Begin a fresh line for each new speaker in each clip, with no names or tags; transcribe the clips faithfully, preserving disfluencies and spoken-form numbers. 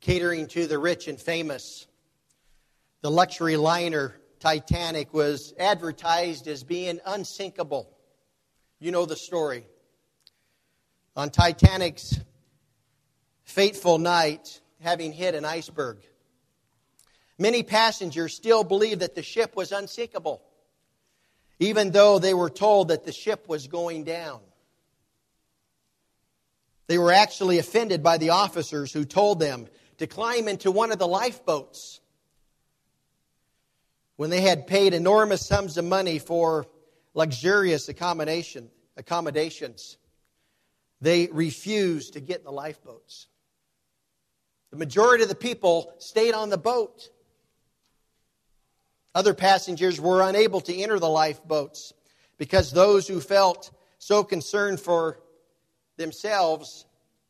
catering to the rich and famous. The luxury liner Titanic was advertised as being unsinkable. You know the story. On Titanic's fateful night, having hit an iceberg, many passengers still believed that the ship was unsinkable, even though they were told that the ship was going down. They were actually offended by the officers who told them to climb into one of the lifeboats when they had paid enormous sums of money for luxurious accommodation, accommodations. They refused to get in the lifeboats. The majority of the people stayed on the boat. Other passengers were unable to enter the lifeboats because those who felt so concerned for themselves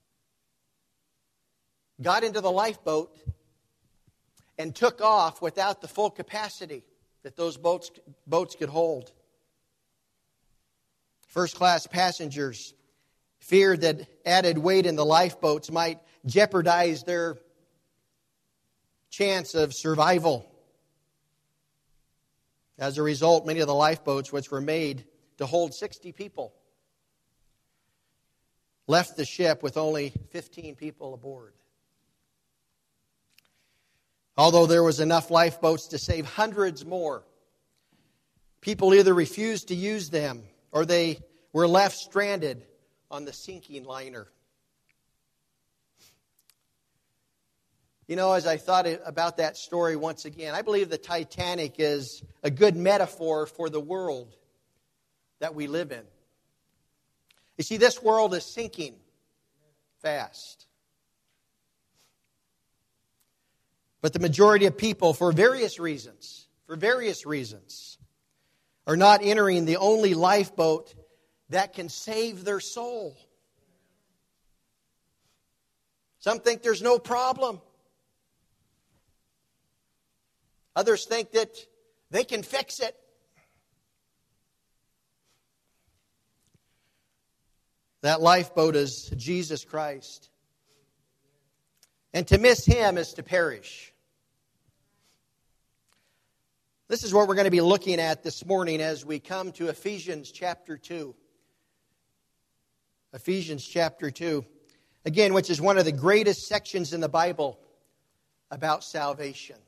got into the lifeboat and took off without the full capacity that those boats, boats could hold. First-class passengers feared that added weight in the lifeboats might jeopardize their chance of survival. As a result, many of the lifeboats, which were made to hold sixty people, left the ship with only fifteen people aboard. Although there was enough lifeboats to save hundreds more, people either refused to use them or they were left stranded on the sinking liner. You know, as I thought about that story once again, I believe the Titanic is a good metaphor for the world that we live in. You see, this world is sinking fast. But the majority of people, for various reasons, for various reasons, are not entering the only lifeboat that can save their soul. Some think there's no problem. Others think that they can fix it. That lifeboat is Jesus Christ. And to miss Him is to perish. This is what we're going to be looking at this morning as we come to Ephesians chapter two. Ephesians chapter two. Again, which is one of the greatest sections in the Bible about salvation.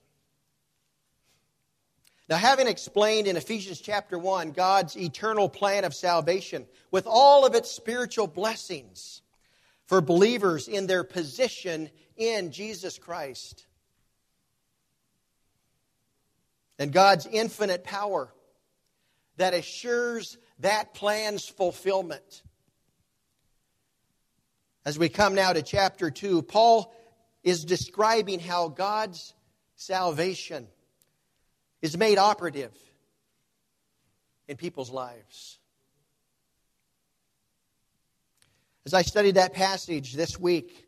Now, having explained in Ephesians chapter one God's eternal plan of salvation with all of its spiritual blessings for believers in their position in Jesus Christ, and God's infinite power that assures that plan's fulfillment. As we come now to chapter two, Paul is describing how God's salvation is made operative in people's lives. As I studied that passage this week,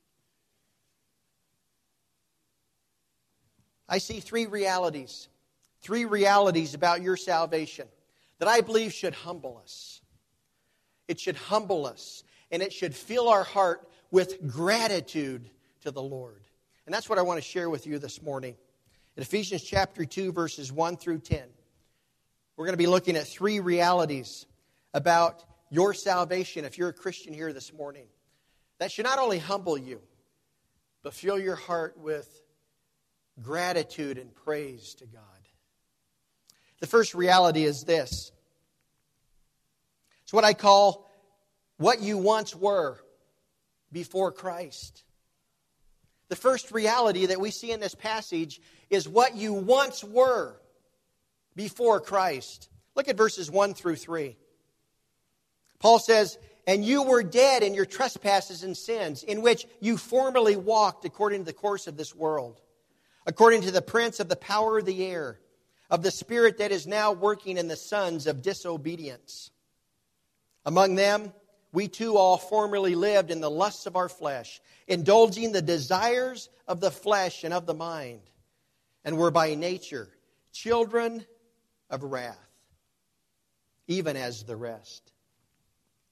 I see three realities, three realities about your salvation that I believe should humble us. It should humble us, and it should fill our heart with gratitude to the Lord. And that's what I want to share with you this morning. In Ephesians chapter two, verses one through ten, we're going to be looking at three realities about your salvation if you're a Christian here this morning. That should not only humble you, but fill your heart with gratitude and praise to God. The first reality is this. It's what I call what you once were before Christ. The first reality that we see in this passage is what you once were before Christ. Look at verses one through three. Paul says, "And you were dead in your trespasses and sins, in which you formerly walked according to the course of this world, according to the prince of the power of the air, of the spirit that is now working in the sons of disobedience. Among them, we too all formerly lived in the lusts of our flesh, indulging the desires of the flesh and of the mind, and were by nature children of wrath, even as the rest."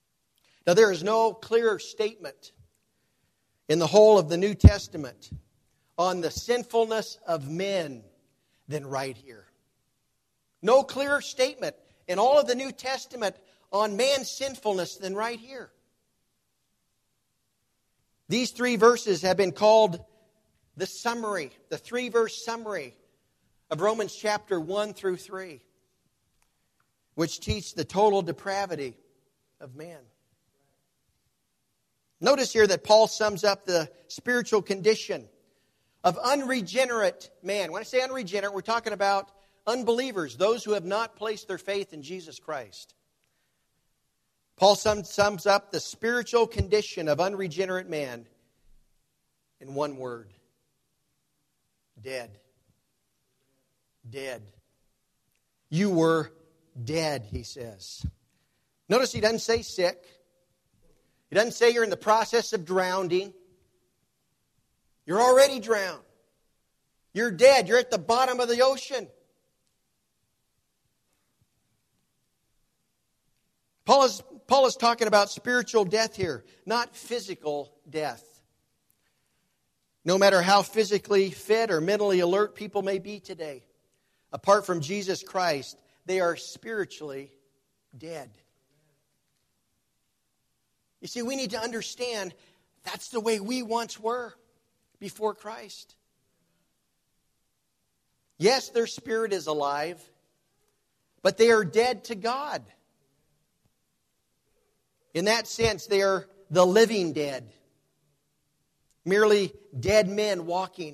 Now, there is no clearer statement in the whole of the New Testament on the sinfulness of men than right here. No clearer statement in all of the New Testament on man's sinfulness than right here. These three verses have been called the summary, the three-verse summary of Romans chapter one through three, which teach the total depravity of man. Notice here that Paul sums up the spiritual condition of unregenerate man. When I say unregenerate, we're talking about unbelievers, those who have not placed their faith in Jesus Christ. Paul sum, sums up the spiritual condition of unregenerate man in one word. Dead. Dead. You were dead, he says. Notice he doesn't say sick. He doesn't say you're in the process of drowning. You're already drowned. You're dead. You're at the bottom of the ocean. Paul is, Paul is talking about spiritual death here, not physical death. No matter how physically fit or mentally alert people may be today, apart from Jesus Christ, they are spiritually dead. You see, we need to understand that's the way we once were before Christ. Yes, their spirit is alive, but they are dead to God. In that sense, they are the living dead. Merely dead men walking.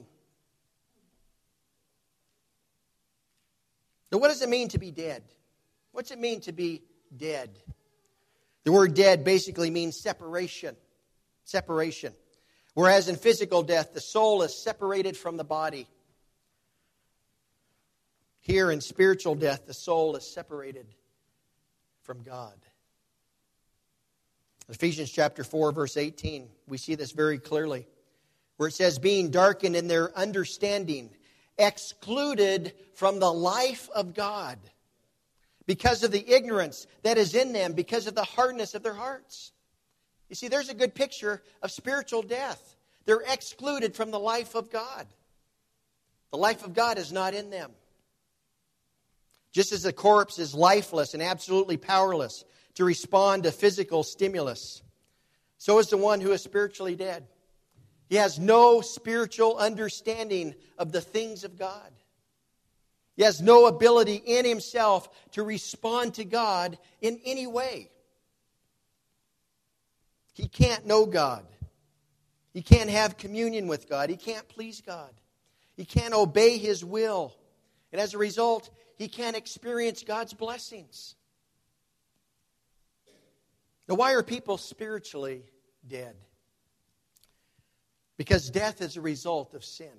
Now, what does it mean to be dead? What's it mean to be dead? The word dead basically means separation. Separation. Whereas in physical death, the soul is separated from the body. Here in spiritual death, the soul is separated from God. Ephesians chapter four, verse eighteen, we see this very clearly, where it says, being darkened in their understanding, excluded from the life of God, because of the ignorance that is in them, because of the hardness of their hearts. You see, there's a good picture of spiritual death. They're excluded from the life of God. The life of God is not in them. Just as a corpse is lifeless and absolutely powerless to respond to physical stimulus, so is the one who is spiritually dead. He has no spiritual understanding of the things of God. He has no ability in himself to respond to God in any way. He can't know God. He can't have communion with God. He can't please God. He can't obey His will. And as a result, he can't experience God's blessings. Now, why are people spiritually dead? Because death is a result of sin.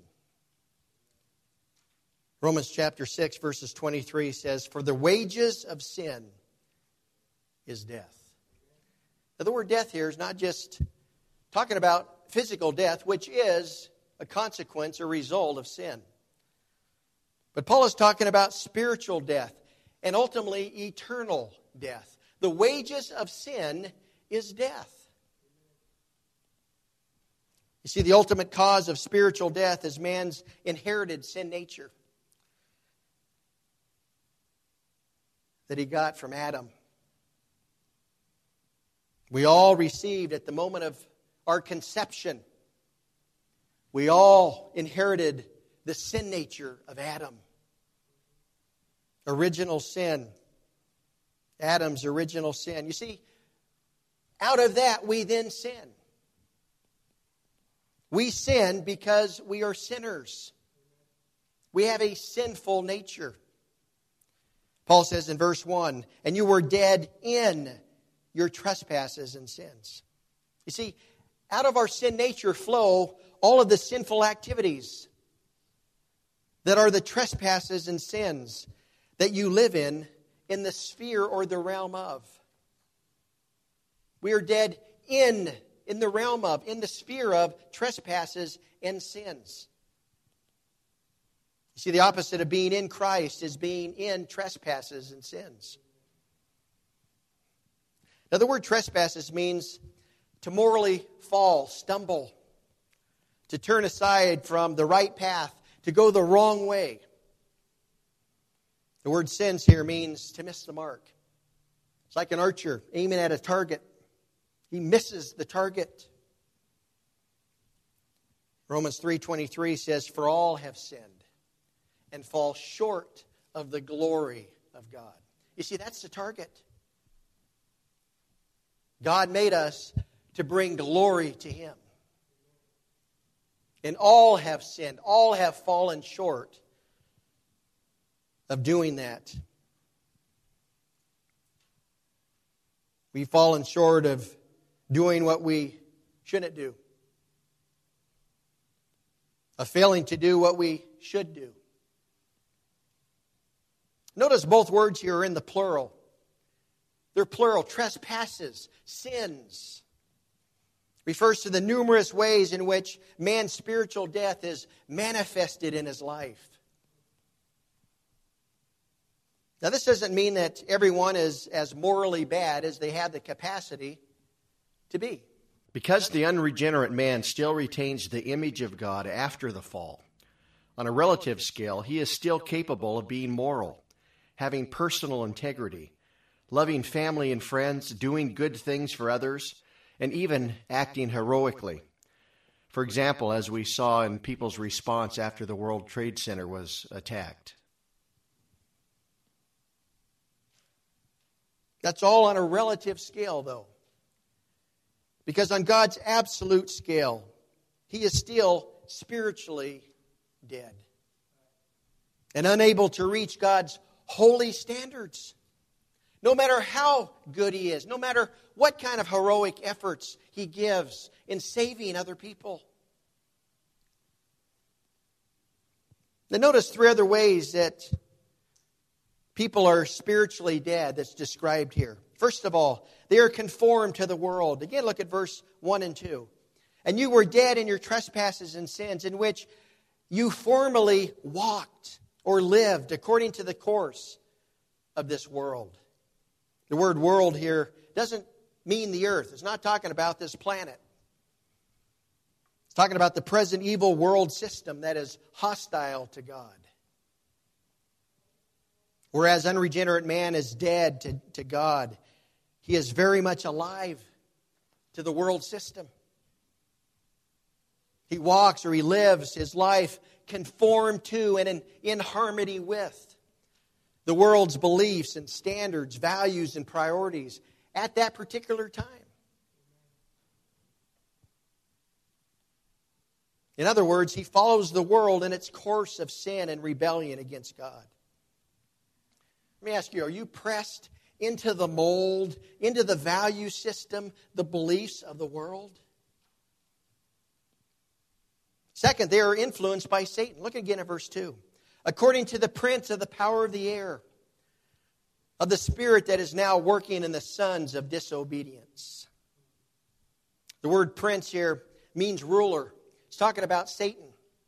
Romans chapter six, verses twenty-three says, for the wages of sin is death. Now, the word death here is not just talking about physical death, which is a consequence or result of sin. But Paul is talking about spiritual death and ultimately eternal death. The wages of sin is death. You see, the ultimate cause of spiritual death is man's inherited sin nature that he got from Adam. We all received at the moment of our conception, we all inherited the sin nature of Adam. Original sin. Adam's original sin. You see, out of that we then sin. We sin because we are sinners. We have a sinful nature. Paul says in verse one, and you were dead in your trespasses and sins. You see, out of our sin nature flow all of the sinful activities that are the trespasses and sins that you live in, in the sphere or the realm of. We are dead in, in the realm of, in the sphere of trespasses and sins. You see, the opposite of being in Christ is being in trespasses and sins. Now, the word trespasses means to morally fall, stumble, to turn aside from the right path, to go the wrong way. The word sins here means to miss the mark. It's like an archer aiming at a target. He misses the target. Romans three twenty-three says, "For all have sinned and fall short of the glory of God." You see, that's the target. God made us to bring glory to Him. And all have sinned. All have fallen short of doing that. We've fallen short of doing what we shouldn't do. Of failing to do what we should do. Notice both words here are in the plural. They're plural. Trespasses, sins. Refers to the numerous ways in which man's spiritual death is manifested in his life. Now, this doesn't mean that everyone is as morally bad as they have the capacity to be.
Because the unregenerate man still retains the image of God after the fall, on a relative scale, he is still capable of being moral, having personal integrity, loving family and friends, doing good things for others, and even acting heroically. For example, as we saw in people's response after the World Trade Center was attacked.
That's all on a relative scale, though. Because on God's absolute scale, he is still spiritually dead and unable to reach God's holy standards. No matter how good he is, no matter what kind of heroic efforts he gives in saving other people. Now notice three other ways that people are spiritually dead that's described here. First of all, they are conformed to the world. Again, look at verse one and two. "And you were dead in your trespasses and sins, in which you formerly walked or lived according to the course of this world." The word world here doesn't mean the earth. It's not talking about this planet. It's talking about the present evil world system that is hostile to God. Whereas unregenerate man is dead to, to God, he is very much alive to the world system. He walks or he lives his life conformed to and in, in harmony with the world's beliefs and standards, values and priorities at that particular time. In other words, he follows the world in its course of sin and rebellion against God. Let me ask you, are you pressed into the mold, into the value system, the beliefs of the world? Second, they are influenced by Satan. Look again at verse two. "According to the prince of the power of the air, of the spirit that is now working in the sons of disobedience." The word prince here means ruler. It's talking about Satan.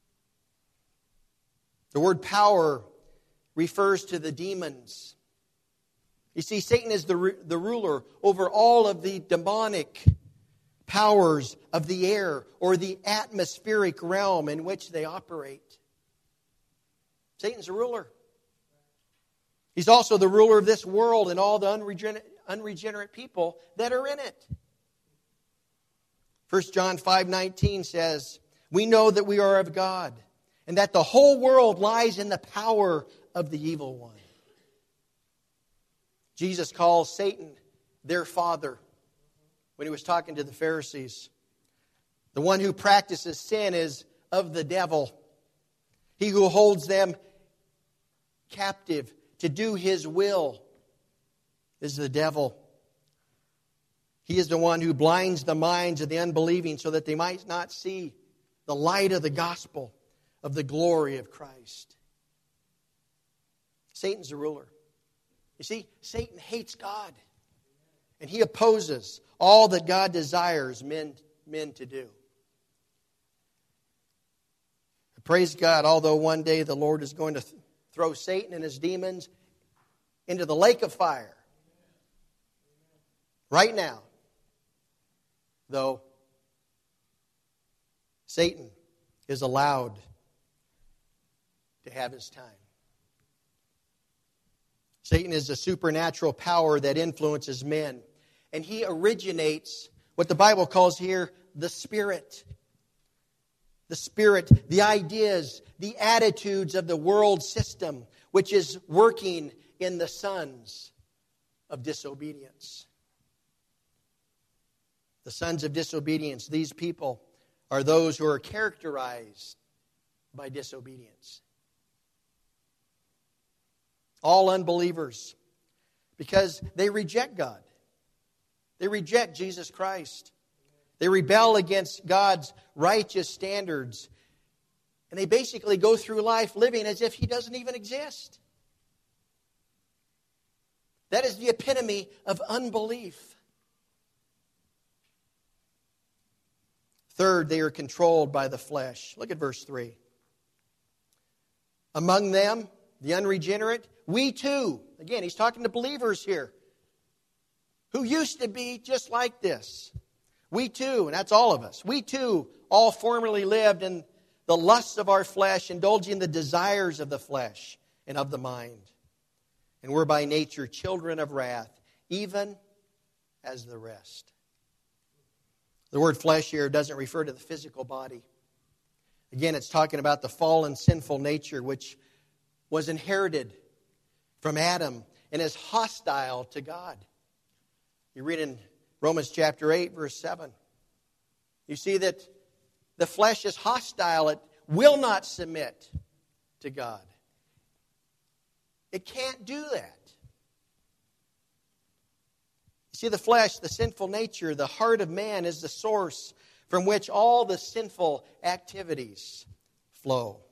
The word power refers to the demons. You see, Satan is the, the ruler over all of the demonic powers of the air or the atmospheric realm in which they operate. Satan's a ruler. He's also the ruler of this world and all the unregenerate, unregenerate people that are in it. First John five nineteen says, "We know that we are of God, and that the whole world lies in the power of the evil one." Jesus calls Satan their father when he was talking to the Pharisees. The one who practices sin is of the devil. He who holds them captive to do his will is the devil. He is the one who blinds the minds of the unbelieving so that they might not see the light of the gospel of the glory of Christ. Satan's the ruler. You see, Satan hates God. And he opposes all that God desires men, men to do. Praise God, although one day the Lord is going to th- throw Satan and his demons into the lake of fire. Right now, though, Satan is allowed to have his time. Satan is a supernatural power that influences men. And he originates what the Bible calls here the Spirit. The Spirit, the ideas, the attitudes of the world system, which is working in the sons of disobedience. The sons of disobedience, these people are those who are characterized by disobedience. All unbelievers, because they reject God. They reject Jesus Christ. They rebel against God's righteous standards. And they basically go through life living as if He doesn't even exist. That is the epitome of unbelief. Third, they are controlled by the flesh. Look at verse three. Among them, the unregenerate, we too, again, he's talking to believers here, who used to be just like this. We too, and that's all of us, we too all formerly lived in the lusts of our flesh, indulging the desires of the flesh and of the mind. And we're by nature children of wrath, even as the rest. The word flesh here doesn't refer to the physical body. Again, it's talking about the fallen, sinful nature which was inherited from Adam and is hostile to God. You read in Romans chapter eight, verse seven. You see that the flesh is hostile. It will not submit to God. It can't do that. You see, the flesh, the sinful nature, the heart of man is the source from which all the sinful activities flow.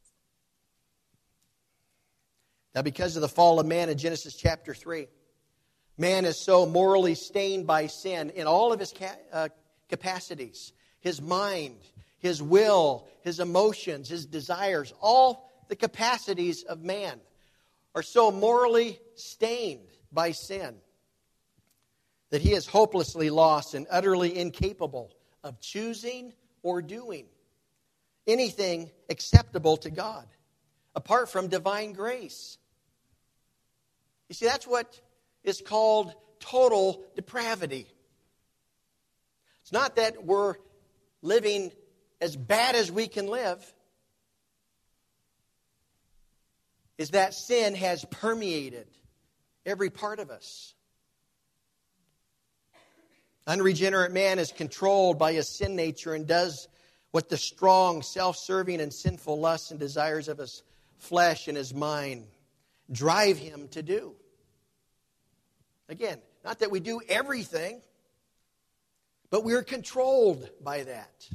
Now, because of the fall of man in Genesis chapter three, man is so morally stained by sin in all of his ca- uh, capacities. His mind, his will, his emotions, his desires, all the capacities of man are so morally stained by sin that he is hopelessly lost and utterly incapable of choosing or doing anything acceptable to God apart from divine grace. You see, that's what is called total depravity. It's not that we're living as bad as we can live. Is that sin has permeated every part of us. Unregenerate man is controlled by his sin nature and does what the strong, self-serving, and sinful lusts and desires of his flesh and his mind drive him to do. Again, not that we do everything, but we're controlled by that.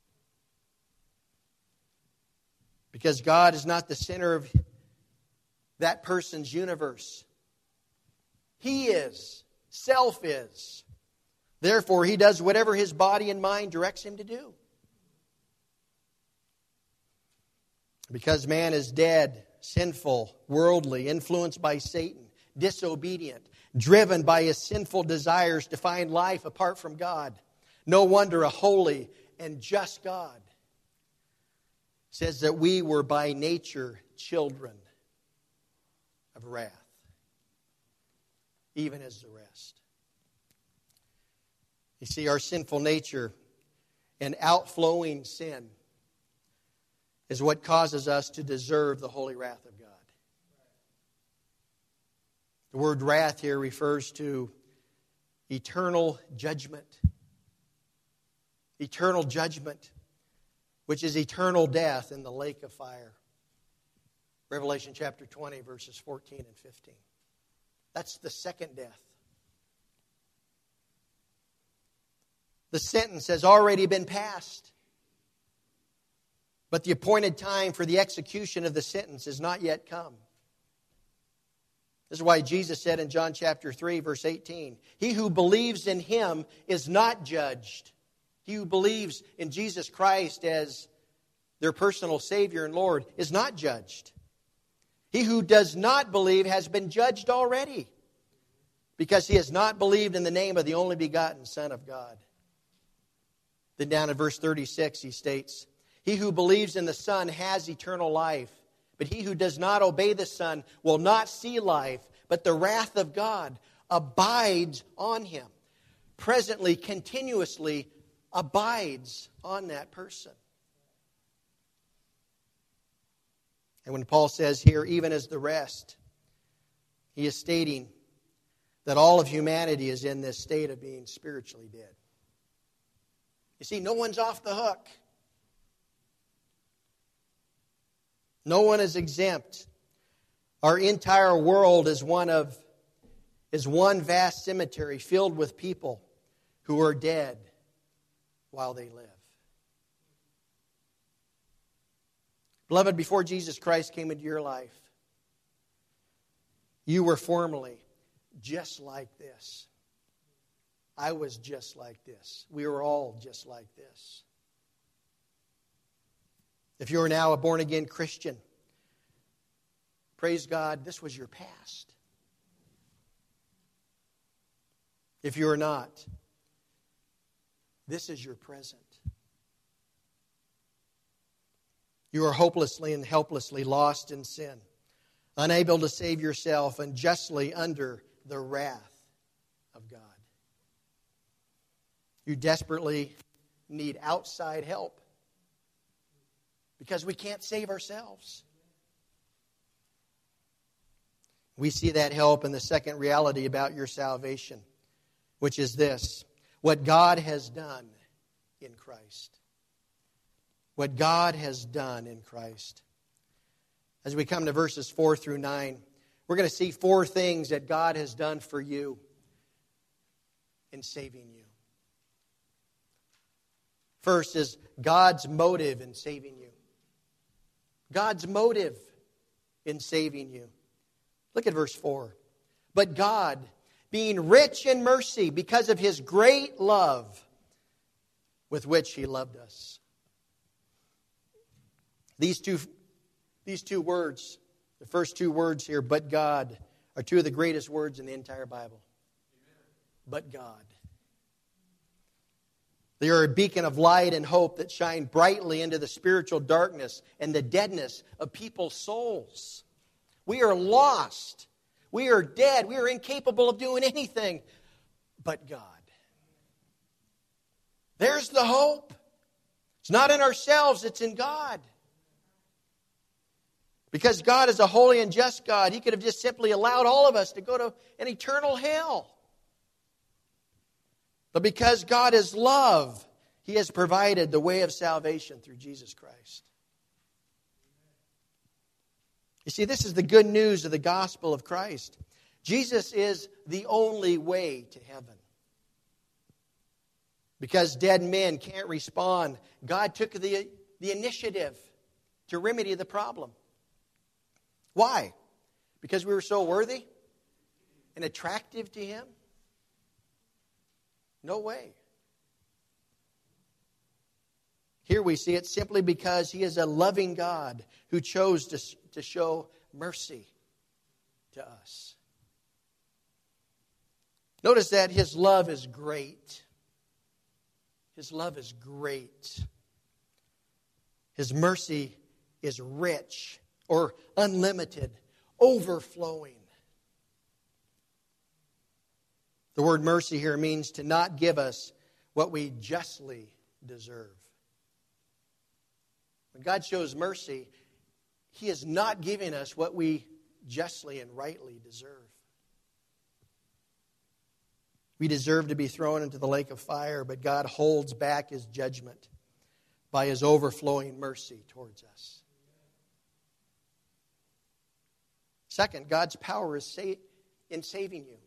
Because God is not the center of that person's universe. He is. Self is. Therefore, he does whatever his body and mind directs him to do. Because man is dead, sinful, worldly, influenced by Satan, disobedient, driven by his sinful desires to find life apart from God. No wonder a holy and just God says that we were by nature children of wrath, even as the rest. You see, our sinful nature and outflowing sin is what causes us to deserve the holy wrath of God. The word wrath here refers to eternal judgment. Eternal judgment, which is eternal death in the lake of fire. Revelation chapter twenty, verses fourteen and fifteen. That's the second death. The sentence has already been passed, but the appointed time for the execution of the sentence has not yet come. This is why Jesus said in John chapter three, verse eighteen, "He who believes in him is not judged." He who believes in Jesus Christ as their personal Savior and Lord is not judged. He who does not believe has been judged already, because he has not believed in the name of the only begotten Son of God. Then down in verse thirty-six he states, He who believes in the Son has eternal life. But he who does not obey the Son will not see life, but the wrath of God abides on him. Presently, continuously abides on that person. And when Paul says here, even as the rest, he is stating that all of humanity is in this state of being spiritually dead. You see, no one's off the hook. No one is exempt. Our entire world is one of is one vast cemetery filled with people who are dead while they live. Beloved, before Jesus Christ came into your life, you were formerly just like this. I was just like this. We were all just like this. If you are now a born-again Christian, praise God, this was your past. If you are not, this is your present. You are hopelessly and helplessly lost in sin, unable to save yourself, and justly under the wrath of God. You desperately need outside help because we can't save ourselves. We see that help in the second reality about your salvation, which is this: what God has done in Christ. What God has done in Christ. As we come to verses four through nine, we're going to see four things that God has done for you in saving you. First is God's motive in saving you. God's motive in saving you. Look at verse four. But God, being rich in mercy because of His great love with which He loved us. These two, these two words, the first two words here, but God, are two of the greatest words in the entire Bible. Amen. But God. They are a beacon of light and hope that shine brightly into the spiritual darkness and the deadness of people's souls. We are lost. We are dead. We are incapable of doing anything but God. There's the hope. It's not in ourselves, it's in God. Because God is a holy and just God, He could have just simply allowed all of us to go to an eternal hell. But because God is love, He has provided the way of salvation through Jesus Christ. You see, this is the good news of the gospel of Christ. Jesus is the only way to heaven. Because dead men can't respond, God took the, the initiative to remedy the problem. Why? Because we were so worthy and attractive to Him? No way. Here we see it simply because He is a loving God who chose to, to show mercy to us. Notice that His love is great. His love is great. His mercy is rich or unlimited, overflowing. The word mercy here means to not give us what we justly deserve. When God shows mercy, He is not giving us what we justly and rightly deserve. We deserve to be thrown into the lake of fire, but God holds back His judgment by His overflowing mercy towards us. Second, God's power is in saving you.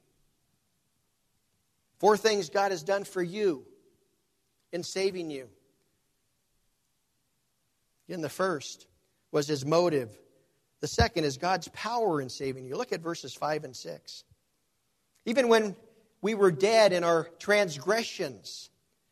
Four things God has done for you in saving you. Again, the first was His motive. The second is God's power in saving you. Look at verses five and six. Even when we were dead in our transgressions,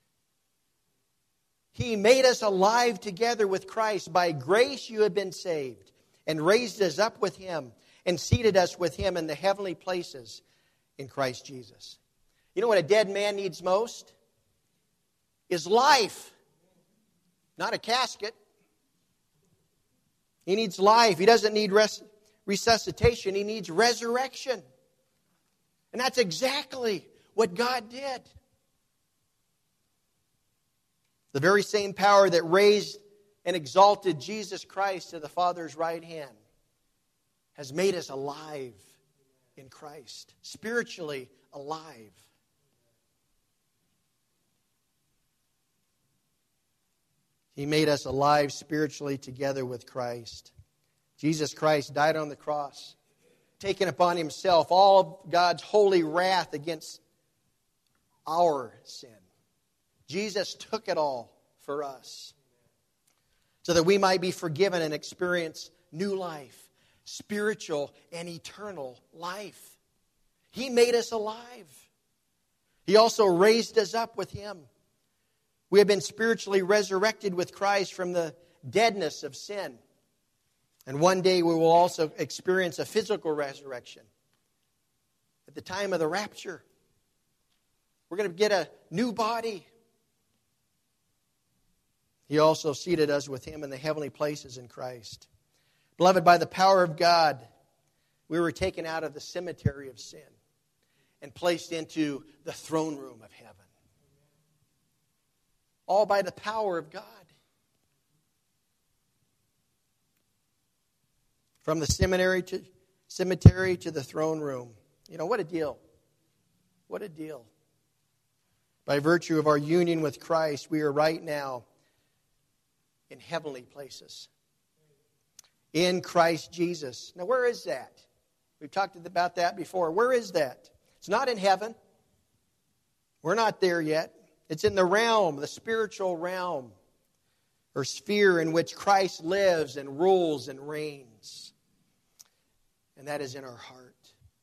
He made us alive together with Christ. By grace you have been saved, and raised us up with Him, and seated us with Him in the heavenly places in Christ Jesus. You know what a dead man needs most? Is life. Not a casket. He needs life. He doesn't need res- resuscitation. He needs resurrection. And that's exactly what God did. The very same power that raised and exalted Jesus Christ to the Father's right hand has made us alive in Christ, spiritually alive. He made us alive spiritually together with Christ. Jesus Christ died on the cross, taking upon Himself all of God's holy wrath against our sin. Jesus took it all for us so that we might be forgiven and experience new life, spiritual and eternal life. He made us alive. He also raised us up with Him. We have been spiritually resurrected with Christ from the deadness of sin. And one day we will also experience a physical resurrection. At the time of the rapture, we're going to get a new body. He also seated us with Him in the heavenly places in Christ. Beloved, by the power of God, we were taken out of the cemetery of sin and placed into the throne room of heaven. All by the power of God. From the seminary to cemetery to the throne room. You know, what a deal. What a deal. By virtue of our union with Christ, we are right now in heavenly places. In Christ Jesus. Now, where is that? We've talked about that before. Where is that? It's not in heaven. We're not there yet. It's in the realm, the spiritual realm, or sphere in which Christ lives and rules and reigns. And that is in our heart.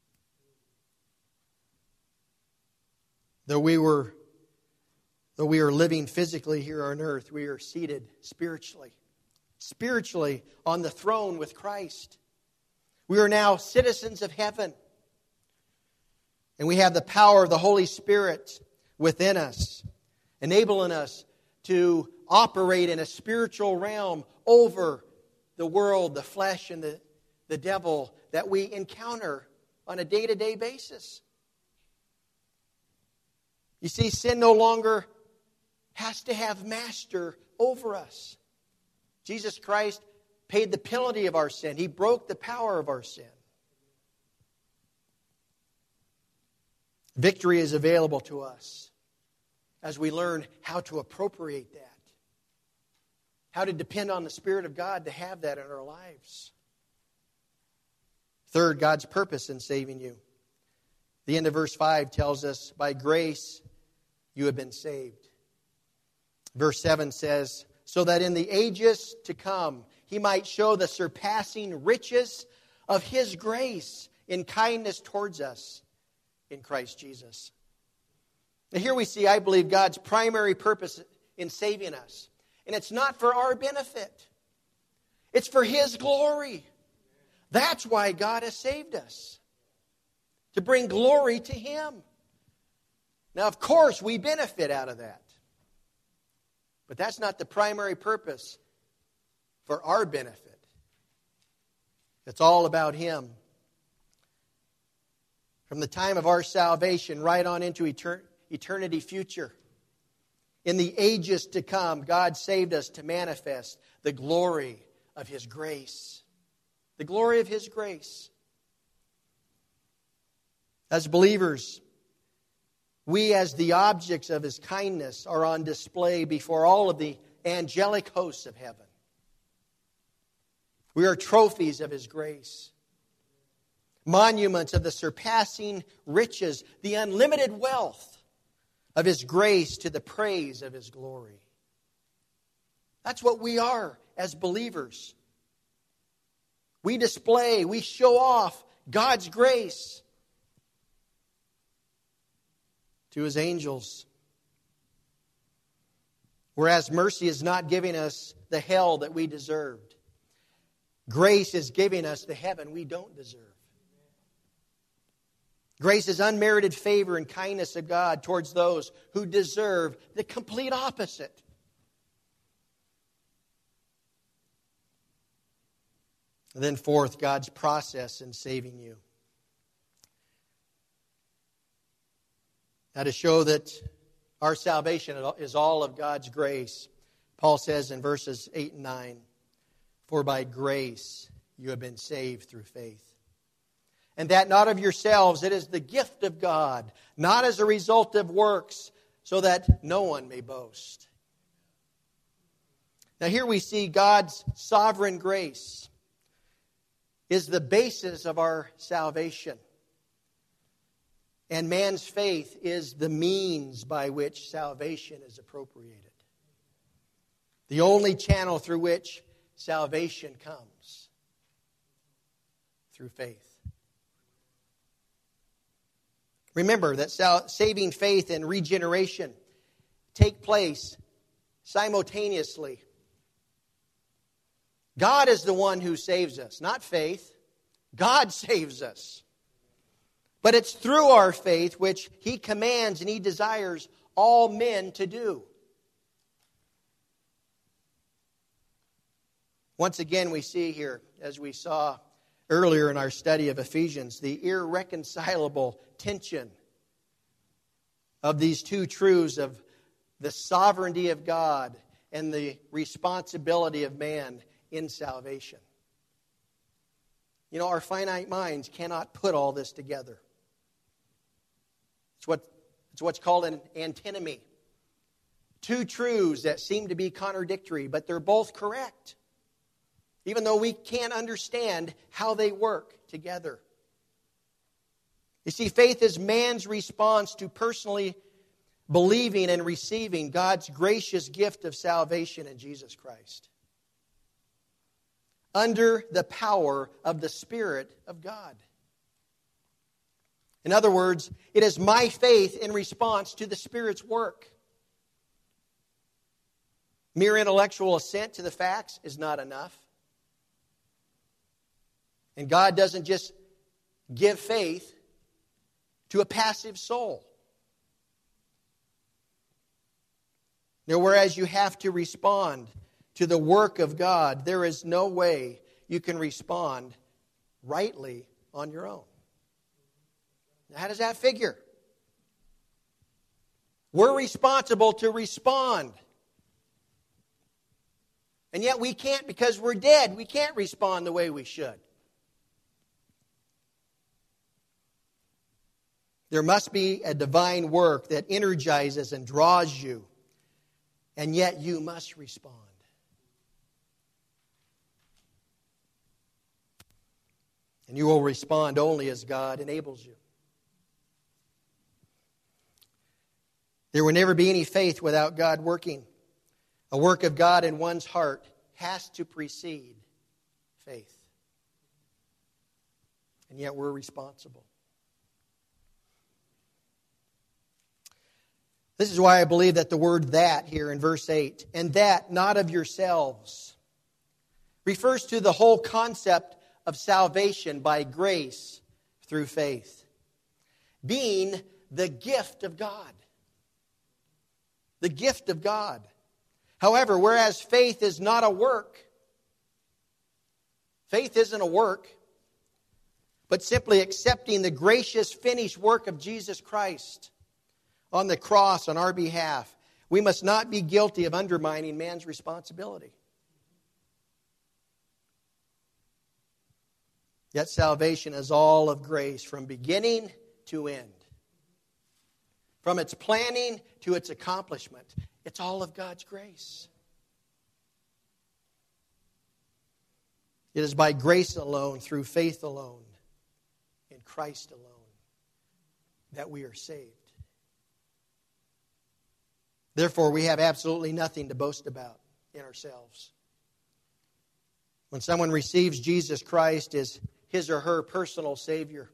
Though we were, though we are living physically here on earth, we are seated spiritually. Spiritually on the throne with Christ. We are now citizens of heaven. And we have the power of the Holy Spirit within us, enabling us to operate in a spiritual realm over the world, the flesh, and the, the devil that we encounter on a day-to-day basis. You see, sin no longer has to have master over us. Jesus Christ paid the penalty of our sin. He broke the power of our sin. Victory is available to us as we learn how to appropriate that. How to depend on the Spirit of God to have that in our lives. Third, God's purpose in saving you. The end of verse five tells us, by grace you have been saved. Verse seven says, so that in the ages to come He might show the surpassing riches of His grace in kindness towards us in Christ Jesus. Now here we see, I believe, God's primary purpose in saving us. And it's not for our benefit. It's for His glory. That's why God has saved us. To bring glory to Him. Now, of course, we benefit out of that. But that's not the primary purpose for our benefit. It's all about Him. From the time of our salvation right on into etern- eternity future. In the ages to come, God saved us to manifest the glory of His grace. The glory of His grace. As believers, we as the objects of His kindness are on display before all of the angelic hosts of heaven. We are trophies of His grace. Monuments of the surpassing riches, the unlimited wealth of His grace to the praise of His glory. That's what we are as believers. We display, we show off God's grace to His angels. Whereas mercy is not giving us the hell that we deserved. Grace is giving us the heaven we don't deserve. Grace is unmerited favor and kindness of God towards those who deserve the complete opposite. And then fourth, God's process in saving you. Now, to show that our salvation is all of God's grace, Paul says in verses eight and nine, "For by grace you have been saved through faith. And that not of yourselves, it is the gift of God, not as a result of works, so that no one may boast." Now here we see God's sovereign grace is the basis of our salvation. And man's faith is the means by which salvation is appropriated. The only channel through which salvation comes. Through faith. Remember that saving faith and regeneration take place simultaneously. God is the one who saves us, not faith. God saves us. But it's through our faith which He commands and He desires all men to do. Once again, we see here, as we saw earlier in our study of Ephesians, the irreconcilable tension of these two truths of the sovereignty of God and the responsibility of man in salvation. You know, our finite minds cannot put all this together. It's what it's what's called an antinomy. Two truths that seem to be contradictory, but they're both correct. Even though we can't understand how they work together. You see, faith is man's response to personally believing and receiving God's gracious gift of salvation in Jesus Christ. Under the power of the Spirit of God. In other words, it is my faith in response to the Spirit's work. Mere intellectual assent to the facts is not enough. And God doesn't just give faith to a passive soul. Now, whereas you have to respond to the work of God, there is no way you can respond rightly on your own. Now, how does that figure? We're responsible to respond. And yet we can't because we're dead. We can't respond the way we should. There must be a divine work that energizes and draws you. And yet you must respond. And you will respond only as God enables you. There will never be any faith without God working. A work of God in one's heart has to precede faith. And yet we're responsible. This is why I believe that the word "that" here in verse eight, and that not of yourselves, refers to the whole concept of salvation by grace through faith, being the gift of God. The gift of God. However, whereas faith is not a work, faith isn't a work, but simply accepting the gracious finished work of Jesus Christ on the cross on our behalf, we must not be guilty of undermining man's responsibility. Yet salvation is all of grace from beginning to end. From its planning to its accomplishment. It's all of God's grace. It is by grace alone, through faith alone, in Christ alone, that we are saved. Therefore, we have absolutely nothing to boast about in ourselves. When someone receives Jesus Christ as his or her personal Savior,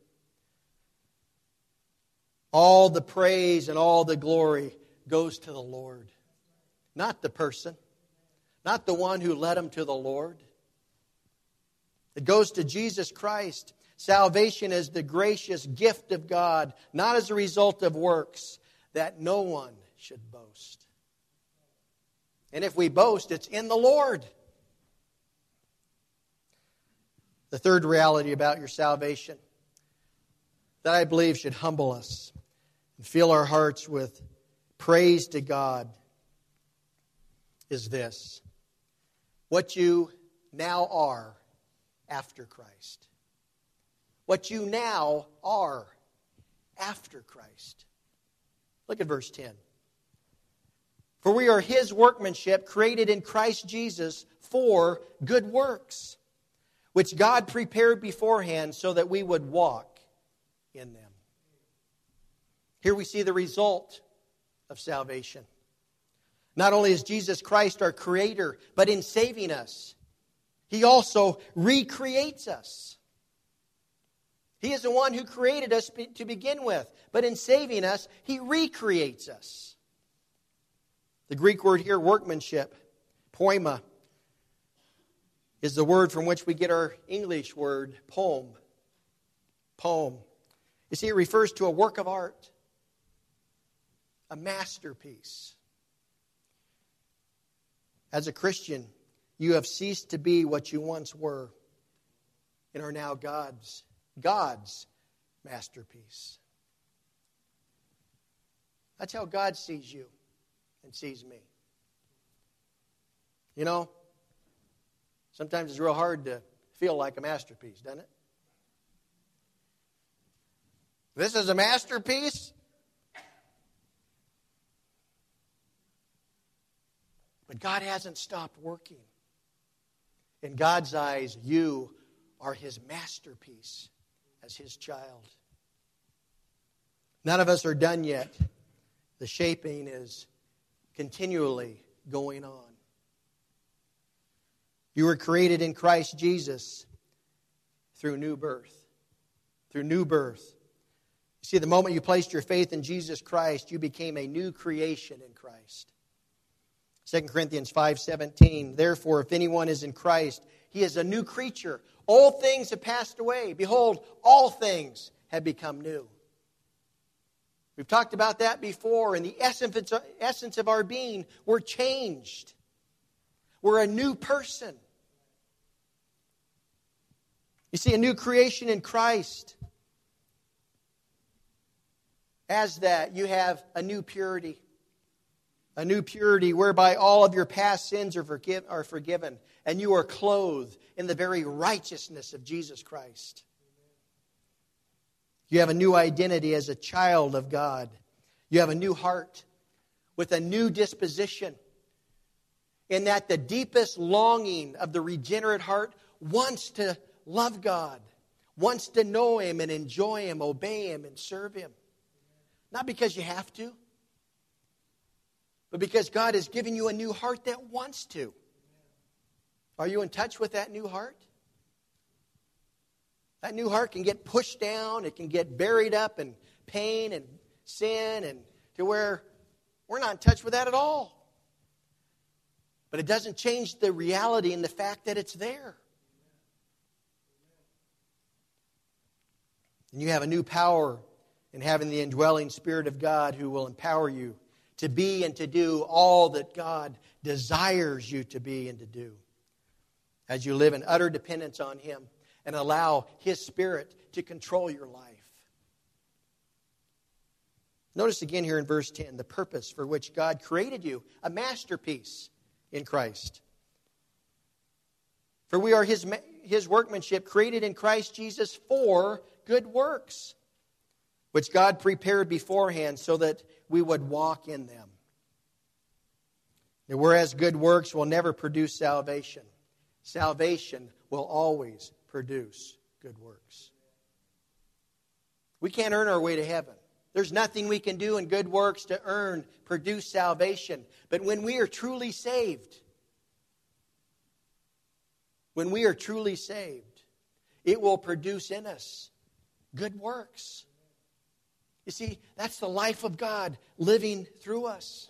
all the praise and all the glory goes to the Lord. Not the person. Not the one who led them to the Lord. It goes to Jesus Christ. Salvation is the gracious gift of God, not as a result of works, that no one should boast. And if we boast, it's in the Lord. The third reality about your salvation that I believe should humble us and fill our hearts with praise to God is this: what you now are after Christ. What you now are after Christ. Look at verse ten. For we are His workmanship, created in Christ Jesus for good works, which God prepared beforehand so that we would walk in them. Here we see the result of salvation. Not only is Jesus Christ our Creator, but in saving us, He also recreates us. He is the one who created us to begin with, but in saving us, He recreates us. The Greek word here, workmanship, poema, is the word from which we get our English word, poem. Poem. You see, it refers to a work of art, a masterpiece. As a Christian, you have ceased to be what you once were and are now God's, God's masterpiece. That's how God sees you and sees me. You know, sometimes it's real hard to feel like a masterpiece, doesn't it? This is a masterpiece? But God hasn't stopped working. In God's eyes, you are His masterpiece as His child. None of us are done yet. The shaping is continually going on. You were created in Christ Jesus through new birth. Through new birth. You see, the moment you placed your faith in Jesus Christ, you became a new creation in Christ. Second Corinthians five seventeen, therefore, if anyone is in Christ, he is a new creature. All things have passed away. Behold, all things have become new. We've talked about that before. In the essence of our being, we're changed. We're a new person. You see, a new creation in Christ. As that, you have a new purity. A new purity whereby all of your past sins are, forgive, are forgiven. And you are clothed in the very righteousness of Jesus Christ. You have a new identity as a child of God. You have a new heart with a new disposition. In that the deepest longing of the regenerate heart wants to love God. Wants to know Him and enjoy Him, obey Him and serve Him. Not because you have to, but because God has given you a new heart that wants to. Are you in touch with that new heart? That new heart can get pushed down. It can get buried up in pain and sin, and to where we're not in touch with that at all. But it doesn't change the reality and the fact that it's there. And you have a new power in having the indwelling Spirit of God who will empower you to be and to do all that God desires you to be and to do. As you live in utter dependence on Him and allow His Spirit to control your life. Notice again here in verse ten, the purpose for which God created you, a masterpiece in Christ. For we are His, His workmanship, created in Christ Jesus for good works, which God prepared beforehand so that we would walk in them. And whereas good works will never produce salvation, salvation will always produce good works. We can't earn our way to heaven. There's nothing we can do in good works to earn, produce salvation. But when we are truly saved, when we are truly saved, it will produce in us good works. You see, that's the life of God living through us.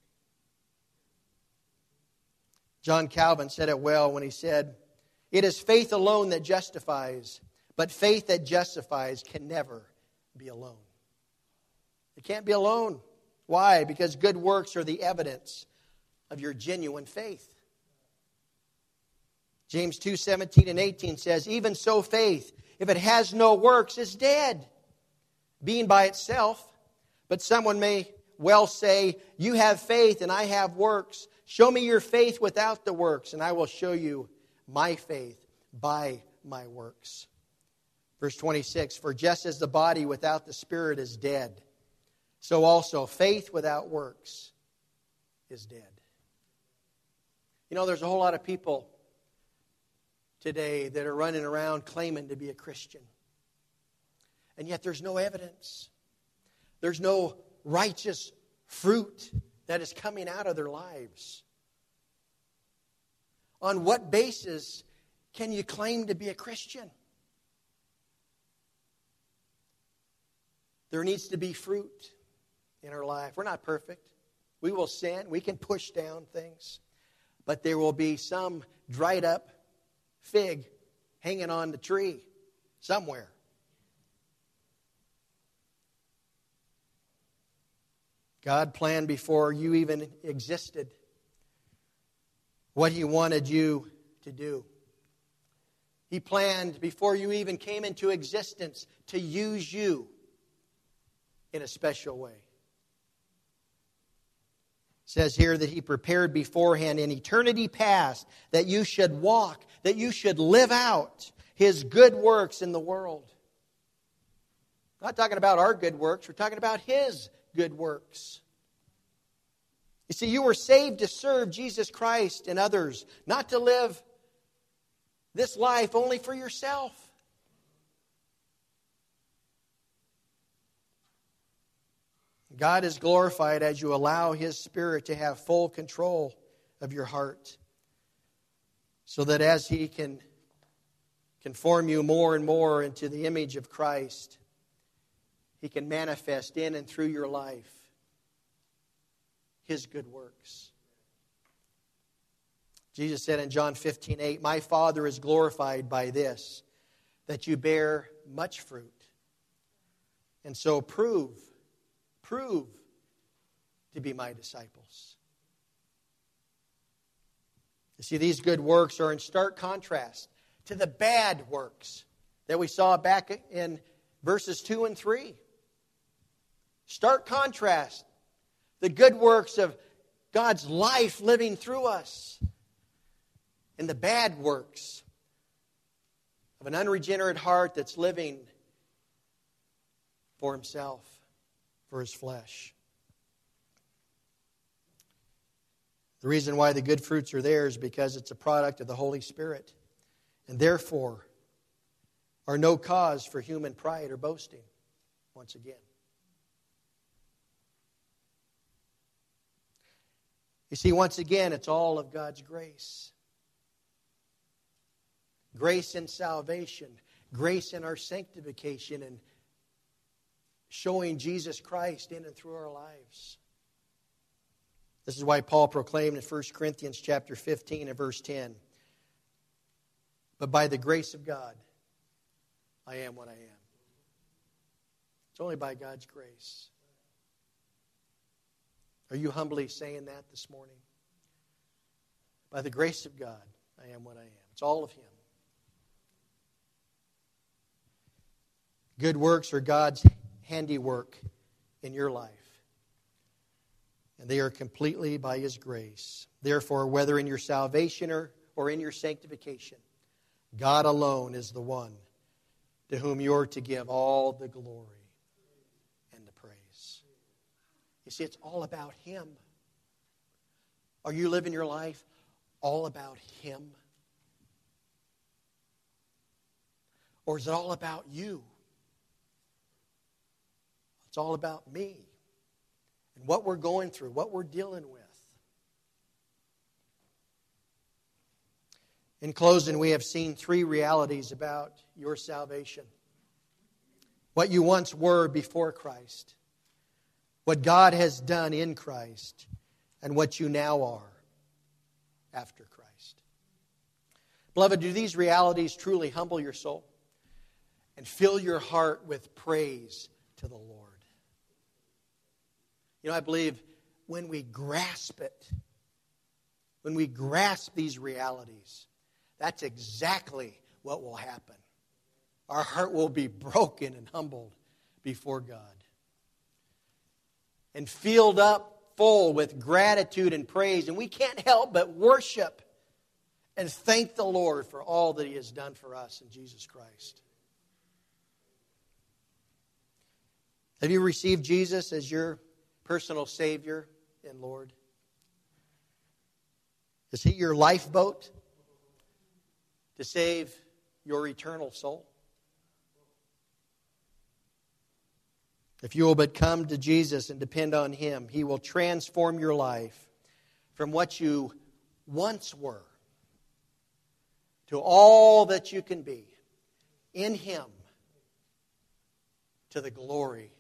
John Calvin said it well when he said, "It is faith alone that justifies, but faith that justifies can never be alone." It can't be alone. Why? Because good works are the evidence of your genuine faith. James two seventeen and eighteen says, even so faith, if it has no works, is dead, being by itself. But someone may well say, you have faith and I have works. Show me your faith without the works, and I will show you my faith by my works. Verse twenty-six, for just as the body without the spirit is dead, so also faith without works is dead. You know, there's a whole lot of people today that are running around claiming to be a Christian. And yet there's no evidence. There's no righteous fruit that is coming out of their lives. On what basis can you claim to be a Christian? There needs to be fruit in our life. We're not perfect. We will sin. We can push down things. But there will be some dried up fig hanging on the tree somewhere. God planned before you even existed what He wanted you to do. He planned before you even came into existence to use you in a special way. It says here that He prepared beforehand in eternity past that you should walk, that you should live out His good works in the world. I'm not talking about our good works, we're talking about His good works. You see, you were saved to serve Jesus Christ and others, not to live this life only for yourself. God is glorified as you allow His Spirit to have full control of your heart, so that as He can conform you more and more into the image of Christ, He can manifest in and through your life His good works. Jesus said in John fifteen eight, my Father is glorified by this, that you bear much fruit, and so prove Prove to be my disciples. You see, these good works are in stark contrast to the bad works that we saw back in verses two and three. Stark contrast. The good works of God's life living through us, and the bad works of an unregenerate heart that's living for himself, for his flesh. The reason why the good fruits are there is because it's a product of the Holy Spirit, and therefore are no cause for human pride or boasting, once again. You see, once again, it's all of God's grace. Grace in salvation, grace in our sanctification, and showing Jesus Christ in and through our lives. This is why Paul proclaimed in First Corinthians chapter fifteen and verse ten, but by the grace of God, I am what I am. It's only by God's grace. Are you humbly saying that this morning? By the grace of God, I am what I am. It's all of Him. Good works are God's handiwork in your life, and they are completely by His grace. Therefore, whether in your salvation or, or in your sanctification, God alone is the one to whom you're to give all the glory and the praise. You see, it's all about Him. Are you living your life all about Him? Or is it all about you? It's all about me and what we're going through, what we're dealing with. In closing, we have seen three realities about your salvation. What you once were before Christ, what God has done in Christ, and what you now are after Christ. Beloved, do these realities truly humble your soul and fill your heart with praise to the Lord? You know, I believe when we grasp it, when we grasp these realities, that's exactly what will happen. Our heart will be broken and humbled before God. And filled up full with gratitude and praise. And we can't help but worship and thank the Lord for all that He has done for us in Jesus Christ. Have you received Jesus as your personal Savior and Lord? Is He your lifeboat to save your eternal soul? If you will but come to Jesus and depend on Him, He will transform your life from what you once were to all that you can be in Him to the glory